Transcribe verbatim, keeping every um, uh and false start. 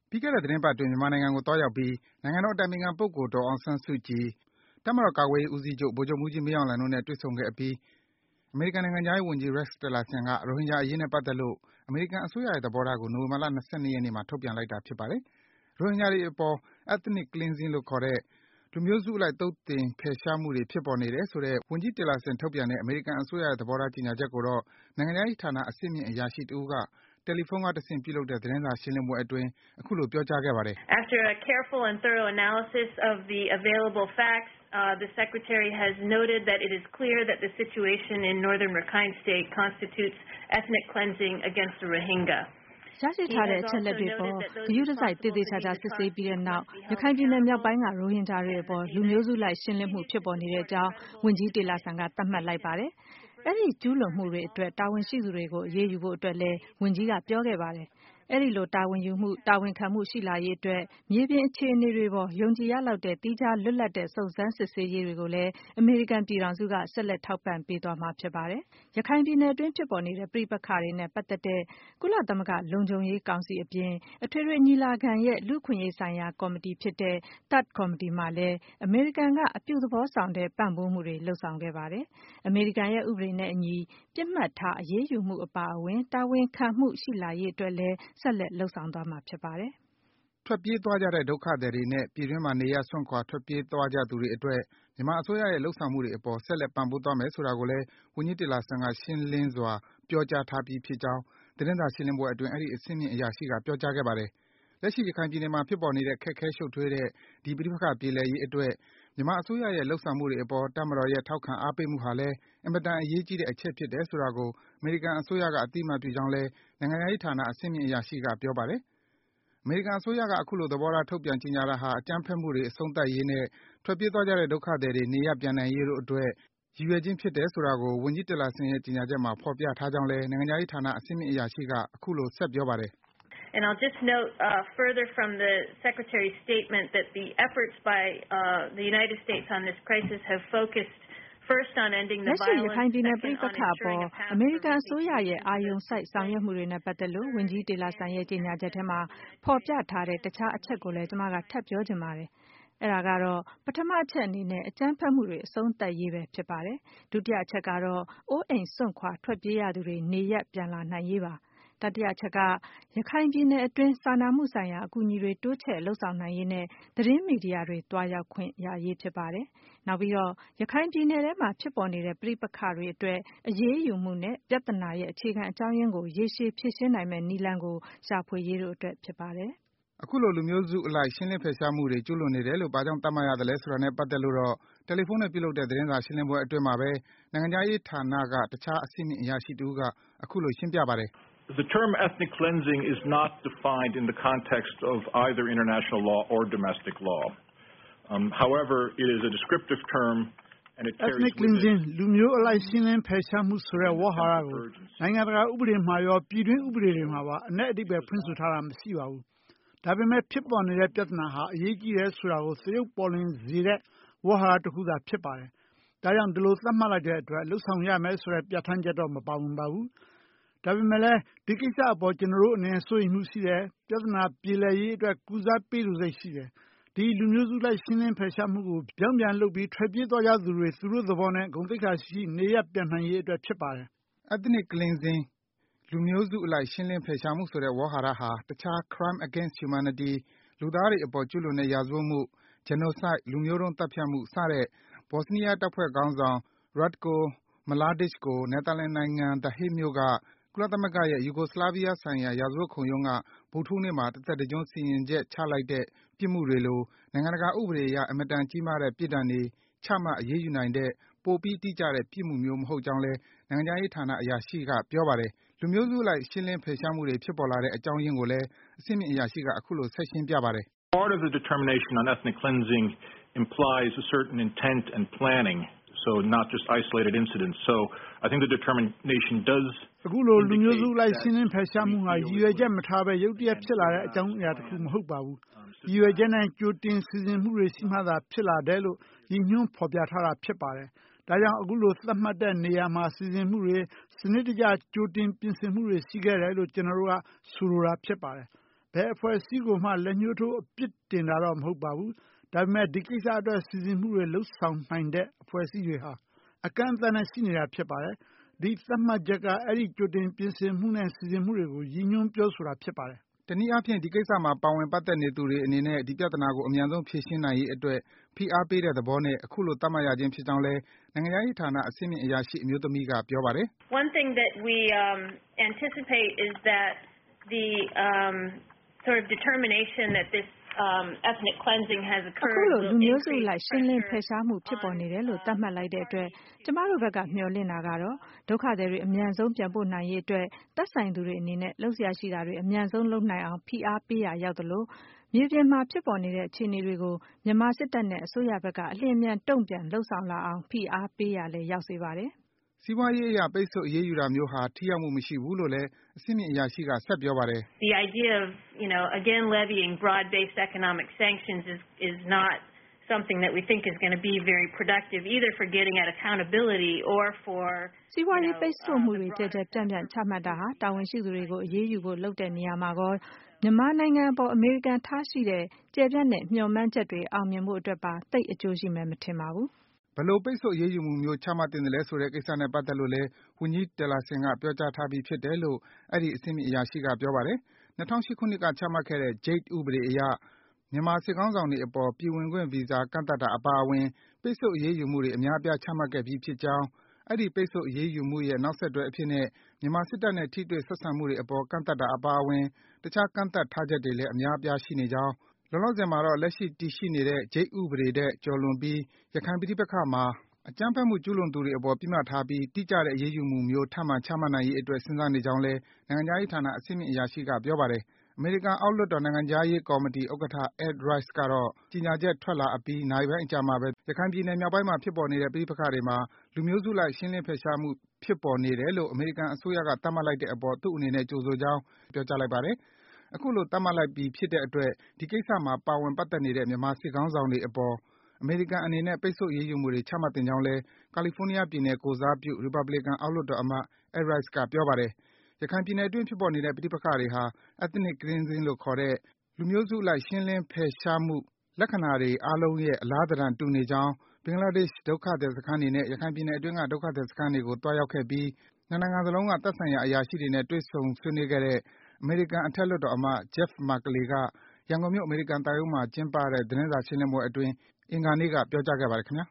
ပြီးခဲ့တဲ့သီတင်းပတ်အတွင်းမြန်မာနိုင်ငံကိုသွားရောက်ပြီးနိုင်ငံတော်အတိုင်ပင်ခံပုဂ္ဂိုလ်ဒေါ်အောင်ဆန်းစုကြည်၊တပ်မတော်ကာကွယ်ရေးဦးစီးချုပ်ဗိုလ်ချုပ်မှူးကြီးမင်းအောင်လှိုင်တို့နဲ့တွေ့ဆုံခဲ့အပြီးအမေရိကန်နိုင်ငံခြားရေးဝန်ကြီး Rex Tillerson ကရိုဟင်ဂျာအရေးနဲ့ပတ်သက်လို့အမေရိကန်အစိုးရရဲ့သဘောထားကိုနိုဝင်ဘာလ ၂၂ ရက်နေ့မှာထုတ်ပြန်လိုက်တာဖြစ်ပါတယ်။ရိုဟင်ဂျာတွေအပေါ် Ethnic Cleansing လို့ခေါ်တဲ့လူမျိုးစုအလိုက်သုတ်သင်ဖယ်ရှားမှုတွေဖြစ်ပေါ်နေတယ်ဆိုတဲ့ဝန်ကြီး Tillerson ထုတ်ပြန်တဲ့အမေရိကန်အစိုးရရဲ့သဘောထားကြေညာချက်ကိုတော့နိုင်ငံခြားရေးဌာနအဆင့်မြင့်အရာရှိတဦးကတယ်လီဖုန်းကတဆင့်ပြုလုပ်တဲ့သတင်းစာရှင်းလင်းပွဲအတွင်းအခုလိုပြောကြားခဲ့ပါတယ်။ After a careful and thorough analysis of the available facts, uh, the Secretary has noted that it is clear that the situation in northern Rakhine State constitutes ethnic cleansing against the Rohingya. ရရှိထားတဲ့အချက်လက်တွေပေါ်ဂရုတစိုက်တည်တည်ချာချာစစ်ဆေးပြီးတဲ့နောက်ရခိုင်ပြည်နယ်မြောက်ပိုင်းကရိုဟင်ဂျာတွေအပေါ်လူမျိုးစုလိုက်ရှင်းလင်းမှုဖြစ်ပေါ်နေတဲ့အကြောင်းဝန်ကြီးတေလာဆန်ကသတ်မှတ်လိုက်ပါတယ်။အဲဒီကျူးလွန်မှုတွေအတွက်တာဝန်ရှိသူတွေကိုအရေးယူဖို့အတွက်လည်းဝန်ကြီးကပြောခဲ့ပါတယ်။အဲဒီလိုတာဝန်ယူမှုတာဝန်ခံမှုရှိလာရေးအတွက်မြေပြင်အခြေအနေတွေပေါ်ယုံကြည်ရလောက်တဲ့တိကျလွတ်လပ်တဲ့စုံစမ်းစစ်ဆေးရေးတွေကိုလည်းအမေရိကန်ပြည်ထောင်စုကဆက်လက်ထောက်ပံ့ပေးသွားမှာဖြစ်ပါတယ်။ရခိုင်ပြည်နယ်အတွင်းဖြစ်ပေါ်နေတဲ့ပြည်ပခါတွေနဲ့ပတ်သက်တဲ့ကုလသမဂ္ဂလုံခြုံရေးကောင်စီအပြင်အထွေထွေညီလာခံရဲ့လူ့ခွင့်ရေးဆိုင်ရာကော်မတီဖြစ်တဲ့ Third Committee မှာလည်းအမေရိကန်ကအပြုသဘောဆောင်တဲ့ပံ့ပိုးမှုတွေလုပ်ဆောင်ခဲ့ပါတယ်။အမေရိကန်ရဲ့ဥပဒေနဲ့အညီပြစ်မှတ်ထားအရေးယူမှုအပါအဝင်တာဝန်ခံမှုရှိလာရေးအတွက်လည်းဆက်လက်လုပ်ဆောင်သွားမှာဖြစ်ပါတယ်။ထွက်ပြေးသွားကြတဲ့ဒုက္ခသည်တွေနဲ့ပြည်တွင်းမှာနေရပ်စွန့်ခွာထွက်ပြေးသွားကြသူတွေအတွက်မြန်မာအစိုးရရဲ့လုပ်ဆောင်မှုတွေအပေါ်ဆက်လက်ပံ့ပိုးသွားမယ်ဆိုတာကိုလည်းဝန်ကြီးတေလာဆန်ကရှင်းလင်းစွာပြောကြားထားပြီးဖြစ်ကြောင်းသတင်းစာရှင်းလင်းပွဲအတွင်းအဲဒီအဆင့်မြင့်အရာရှိကပြောကြားခဲ့ပါတယ်။လက်ရှိရခိုင်ပြည်နယ်မှာဖြစ်ပေါ်နေတဲ့ခက်ခဲရှုပ်ထွေးတဲ့ဒီပဋိပက္ခပြေလည်ရေးအတွက်မြန်မာအစိုးရရဲ့လုပ်ဆောင်မှုတွေအပေါ်တပ်မတော်ရဲ့ထောက်ခံအားပေးမှုဟာလည်းအင်မတန်အရေးကြီးတဲ့အချက်ဖြစ်တယ်ဆိုတာကိုအမေရိကန်အစိုးရကအသိအမှတ်ပြုကြောင်းလည်းနိုင်ငံခြားရေးဌာနအဆင့်မြင့်အရာရှိကပြောပါတယ်။အမေရိကန်အစိုးရကအခုလိုသဘောထားထုတ်ပြန်ကြေညာတာဟာအကြမ်းဖက်မှုတွေအဆုံးသတ်ရေးနဲ့ထွက်ပြေးသွားကြတဲ့ဒုက္ခသည်တွေနေရပ်ပြန်နိုင်ရေးတို့အတွက်ရည်ရွယ်ခြင်းဖြစ်တယ်ဆိုတာကိုဝန်ကြီး Tillerson ရဲ့ကြေညာချက်မှာဖော်ပြထားကြောင်းလည်းနိုင်ငံခြားရေးဌာနအဆင့်မြင့်အရာရှိကအခုလိုဆက်ပြောပါတယ်။ And I'll just note uh, further from the Secretary's statement that the efforts by uh, the United States on this crisis have focused first on ending the violence, second on ensuring a path အမေရိကန်အစိုးရရဲ့အာရုံစိုက်ဆောင်ရွက်မှုတွေနဲ့ပတ်သက်လို့ဝန်ကြီးတေလာဆန်ရဲ့ကြေညာချက်ထဲမှာဖော်ပြထားတဲ့တခြားအချက်ကိုလည်းကျွန်မကထပ်ပြောချင်ပါတယ်။အဲဒါကတော့ပထမအချက်အနေနဲ့အကြမ်းဖက်မှုတွေအဆုံးသတ်ရေးပဲဖြစ်ပါတယ်။ဒုတိယအချက်ကတော့အိုးအိမ်စွန့်ခွာထွက်ပြေးရသူတွေနေရပ်ပြန်လာနိုင်ရေးပါ။တတိယအချက်ကရခိုင်ပြည်နယ်အတွင်းစာနာမှုဆိုင်ရာအကူအညီတွေတိုးချဲ့လှုပ်ဆောင်နိုင်ရေးနဲ့သတင်းမီဒီယာတွေတွားရောက်ခွင့်ရရေးဖြစ်ပါတယ်။နောက်ပြီးတော့ရခိုင်ပြည်နယ်ထဲမှာဖြစ်ပေါ်နေတဲ့ပြည်ပခါတွေအတွက်အရေးယူမှုနဲ့ပြဿနာရဲ့အခြေခံအကြောင်းရင်းကိုရေရှည်ဖြေရှင်းနိုင်မယ့်နည်းလမ်းကိုရှာဖွေရေးတို့အတွက်ဖြစ်ပါတယ်။အခုလိုလူမျိုးစုအလိုက်ရှင်းလင်းဖယ်ရှားမှုတွေကျူးလွန်နေတယ်လို့ဘာကြောင့်သတ်မှတ်ရတယ်လဲဆိုတာနဲ့ပတ်သက်လို့တော့တယ်လီဖုန်းနဲ့ပြုလုပ်တဲ့သတင်းစာရှင်းလင်းပွဲအတွင်းမှာပဲနိုင်ငံခြားရေးဌာနကတခြားအဆင့်မြင့်အရာရှိတဦးကအခုလိုရှင်းပြပါတယ်။ The term ethnic cleansing is not defined in the context of either international law or domestic law. Um, however, it is a descriptive term and it carries ethnic cleansing လူမျိုးအလိုက်ရှင်းလင်းဖယ်ရှားမှုဆိုတဲ့ဝါဟာရကိုနိုင်ငံတကာဥပဒေမှာရောပြည်တွင်းဥပဒေတွေမှာပါအ내အဓိပ္ပာယ်ဖွင့်ဆိုထားတာမရှိပါဘူး။ဒါပေမဲ့ဖြစ်ပေါ်နေတဲ့ပြဿနာဟာအရေးကြီးတယ်ဆိုတာကိုသရုပ်ပေါ်လွင်စေတဲ့ဝါဟာရတစ်ခုသာဖြစ်ပါတယ်။ဒါကြောင့်ဒီလိုသတ်မှတ်လိုက်တဲ့အတွက်လှုပ်ဆောင်ရမယ်ဆိုတဲ့ပြဋ္ဌာန်းချက်တော့မပါဝင်ပါဘူး။ဒါပေမဲ့လည်းဒီကိစ္စအပေါ်ကျွန်တော်တို့အနေနဲ့စိုးရိမ်မှုရှိတယ်ပြဿနာပြေလည်ရေးအတွက်ကူစားပေးလို့စိတ်ရှိတယ်ဒီလူမျိုးစုလိုက်ရှင်းလင်းဖယ်ရှားမှုကိုပြောင်းပြန်လုပ်ပြီးထွက်ပြေးသွားကြသူတွေသူတို့သဘောနဲ့ဂုဏ်သိက္ခာရှိနေရပြန်နိုင်ရေးအတွက်ဖြစ်ပါတယ် Ethnic Cleansing လူမျိုးစုအလိုက်ရှင်းလင်းဖယ်ရှားမှုဆိုတဲ့ဝါဟာရဟာတခြား Crime against Humanity လူသားတွေအပေါ်ကျူးလွန်တဲ့ရာဇဝတ်မှု Genocide လူမျိုးတုံးသတ်ဖြတ်မှုစတဲ့ဘော့စနီးယားတပ်ဖွဲ့ခေါင်းဆောင် Ratko Mladic ကိုနယ်သာလန်နိုင်ငံ The Hague မြို့ကကုလသမဂ္ဂရဲ့ယူဂိုစလာဗီးယားဆိုင်ရာရာဇဝတ်ခုံရုံးကဗုဒ္ဓဟူးနေ့မှာတသက်တကျွန်းစီရင်ချက်ချလိုက်တဲ့ပြစ်မှုတွေလိုနိုင်ငံတကာဥပဒေအရအင်မတန်ကြီးမားတဲ့ပြစ်ဒဏ်တွေချမှတ်အရေးယူနိုင်တဲ့ပိုပြီးတိကျတဲ့ပြစ်မှုမျိုးမဟုတ်ကြောင်းလည်းနိုင်ငံခြားရေးဌာနအရာရှိကပြောပါတယ်။လူမျိုးစုအလိုက်ရှင်းလင်းဖယ်ရှားမှုတွေဖြစ်ပေါ်လာတဲ့အကြောင်းရင်းကိုလည်းအဆင့်မြင့်အရာရှိကအခုလိုဆက်ရှင်းပြပါတယ်။ Part of the determination on ethnic cleansing implies a certain intent and planning, so not just isolated incidents. So I think the determination does အခုလိုလူမျိုးစုလိုက်ရှင်းလင်းဖယ်ရှားမှုဟာရည်ရွယ်ချက်မထားဘဲရုတ်တရက်ဖြစ်လာတဲ့အကြောင်းအရာတစ်ခုမဟုတ်ပါဘူး။ရည်ရွယ်ချက်နဲ့ကြိုတင်စီစဉ်မှုတွေရှိမှသာဖြစ်လာတယ်လို့ရည်ညွှန်းဖော်ပြထားတာဖြစ်ပါတယ်။ဒါကြောင့်အခုလိုသတ်မှတ်တဲ့နေရာမှာစီစဉ်မှုတွေစနစ်တကျကြိုတင်ပြင်ဆင်မှုတွေရှိခဲ့တယ်လို့ကျွန်တော်တို့ကဆိုလိုတာဖြစ်ပါတယ်။ဘယ်အဖွဲ့အစည်းကိုမှလက်ညှိုးထိုးအပြစ်တင်တာတော့မဟုတ်ပါဘူး။ဒါပေမဲ့ဒီကိစ္စအတွက်စီစဉ်မှုတွေလှုပ်ဆောင်နိုင်တဲ့အဖွဲ့အစည်းတွေဟာအကန့်အသတ်နဲ့ရှိနေတာဖြစ်ပါတယ်။ဒီသတ်မှတ်ချက်ကအဲ့ဒီကြိုတင်ပြင်ဆင်မှုနဲ့စီစဉ်မှုတွေကိုရည်ညွှန်းပြောဆိုတာဖြစ်ပါတယ်။တနည်းအားဖြင့်ဒီကိစ္စမှာပါဝင်ပတ်သက်နေသူတွေအနေနဲ့ဒီပြဿနာကိုအမြန်ဆုံးဖြေရှင်းနိုင်ရေးအတွက်ဖိအားပေးတဲ့သဘောနဲ့အခုလိုသတ်မှတ်ရခြင်းဖြစ်ကြောင်းလည်းနိုင်ငံခြားရေးဌာနအဆင့်မြင့်အရာရှိအမျိုးသမီးကပြောပါတယ်။ One thing that we um anticipate is that the um sort of determination that this um ethnic cleansing has occurred အခုလိုလူမျိုးစုလိုက်ရှင်းလင်းဖယ်ရှားမှုဖြစ်ပေါ်နေတယ်လို့သတ်မှတ်လိုက်တဲ့အတွက်ကျမတို့ဘက်ကမျှော်လင့်တာကတော့ဒုက္ခသည်တွေအမြန်ဆုံးပြန်ပို့နိုင်ရေးအတွက်သက်ဆိုင်သူတွေအနေနဲ့လှုပ်ရှားရှိတာတွေအမြန်ဆုံးလုပ်နိုင်အောင်ဖိအားပေးရရောက်သလိုမြေပြင်မှာဖြစ်ပေါ်နေတဲ့အခြေအနေတွေကိုမြန်မာစစ်တပ်နဲ့အစိုးရဘက်ကအလျင်အမြန်တုံ့ပြန်လှုပ်ဆောင်လာအောင်ဖိအားပေးရလဲရောက်စေပါတယ်စီးပွားရေးအရပိတ်ဆို့အရေးယူတာမျိုးဟာထိရောက်မှုမရှိဘူးလို့လည်းအဆင့်မြင့်အရာရှိကဆက်ပြောပါတယ် The idea of, you know, again levying broad-based economic sanctions is is not something that we think is going to be very productive either for getting at accountability or for စီးပွားရေးပိတ်ဆို့မှုတွေကြဲကြဲပြန့်ပြန့်ချမှတ်တာဟာတာဝန်ရှိသူတွေကိုအရေးယူဖို့လုပ်တဲ့နေရာမှာကောမြန်မာနိုင်ငံပေါ်အမေရိကန်ထားရှိတဲ့ကျယ်ပြန့်တဲ့မျှော်မှန်းချက်တွေအောင်မြင်ဖို့အတွက်ပါတိတ်အကျိုးရှိမယ်မထင်ပါဘူးဘယ်လိုပိတ်ဆို့အရေးယူမှုမျိုးချမှတ်သင့်တယ်လဲဆိုတဲ့ကိစ္စနဲ့ပတ်သက်လို့လည်းဝန်ကြီးတယ်လာဆင်ကပြောကြားထားပြီးဖြစ်တယ်လို့အဲ့ဒီအဆင့်မြင့်အရာရှိကပြောပါတယ်၂၀၀၈ခုနှစ်ကချမှတ်ခဲ့တဲ့ Jade ဥပဒေအရမြန်မာစစ်ကောင်းဆောင်တွေအပေါ်ပြည်ဝင်ခွင့်ဗီဇာကန့်သတ်တာအပါအဝင်ပိတ်ဆို့အရေးယူမှုတွေအများအပြားချမှတ်ခဲ့ပြီးဖြစ်ကြောင်းအဲ့ဒီပိတ်ဆို့အရေးယူမှုရဲ့နောက်ဆက်တွဲအဖြစ်နဲ့မြန်မာစစ်တပ်နဲ့ထိတွေ့ဆက်ဆံမှုတွေအပေါ်ကန့်သတ်တာအပါအဝင်တခြားကန့်သတ်ထားချက်တွေလည်းအများအပြားရှိနေကြောင်းလောလောဆယ်မှာတော့လက်ရှိတည်ရှိနေတဲ့ Jade ဥပဒေတဲ့ကျော်လွန်ပြီးရခိုင်ပြည်ပခါမှာအကြမ်းဖက်မှုကျူးလွန်သူတွေအပေါ်ပြစ်မှတ်ထားပြီးတိကျတဲ့အရေးယူမှုမျိုးထပ်မံချမှတ်နိုင်ရေးအတွက်စဉ်းစားနေကြောင်းလည်းနိုင်ငံခြားရေးဌာနအဆင့်မြင့်အရာရှိကပြောပါတယ်အမေရိကန်အောက်လွှတ်တော်နိုင်ငံခြားရေးကော်မတီဥက္ကဋ္ဌ Ed Royce ကတော့ကြေညာချက်ထွက်လာအပြီးနာရီပိုင်းအကြာမှာပဲရခိုင်ပြည်နယ်မြောက်ပိုင်းမှာဖြစ်ပေါ်နေတဲ့ပဋိပက္ခတွေမှာလူမျိုးစုလိုက်ရှင်းလင်းဖယ်ရှားမှုဖြစ်ပေါ်နေတယ်လို့အမေရိကန်အစိုးရကသတ်မှတ်လိုက်တဲ့အပေါ်သူ့အနေနဲ့ကြိုဆိုကြောင်းပြောကြားလိုက်ပါတယ်အခုလိုသတ်မှတ်လိုက်ပြီးဖြစ်တဲ့အတွက်ဒီကိစ္စမှာပါဝင်ပတ်သက်နေတဲ့မြန်မာစစ်ကောင်းဆောင်တွေအပေါ်အမေရိကန်အနေနဲ့ပိတ်ဆို့အရေးယူမှုတွေချမှတ်သင့်ကြောင်းလည်းကာလီဖိုးနီးယားပြည်နယ်ကိုယ်စားပြုရီပတ်ဘလီကန်အောက်လွှတ်တော်အမတ် Ed Royce ကပြောပါတယ်ရခိုင်ပြည်နယ်အတွင်းဖြစ်ပေါ်နေတဲ့ပဋိပက္ခတွေဟာ Ethnic Cleansing လို့ခေါ်တဲ့လူမျိုးစုလိုက်ရှင်းလင်းဖယ်ရှားမှုလက္ခဏာတွေအားလုံးရဲ့အလားသဏ္ဍာန်တူနေကြောင်းဘင်္ဂလားဒေ့ရှ်ဒုက္ခသည်စခန်းတွေနဲ့ရခိုင်ပြည်နယ်အတွင်းကဒုက္ခသည်စခန်းတွေကိုသွားရောက်ခဲ့ပြီးနှစ်နိုင်ငံစလုံးကသက်ဆိုင်ရာအရာရှိတွေနဲ့တွေ့ဆုံဆွေးနွေးခဲ့တဲ့အမေရိကန်အထက်လွှတ်တော်အမတ် Jeff Merkley ကရန်ကုန်မြို့အမေရိကန်သံရုံးမှာကျင်းပတဲ့သတင်းစာရှင်းလင်းပွဲအတွင်းအင်္ဂါနေ့ကပြောကြားခဲ့ပါတယ်ခင်ဗျာ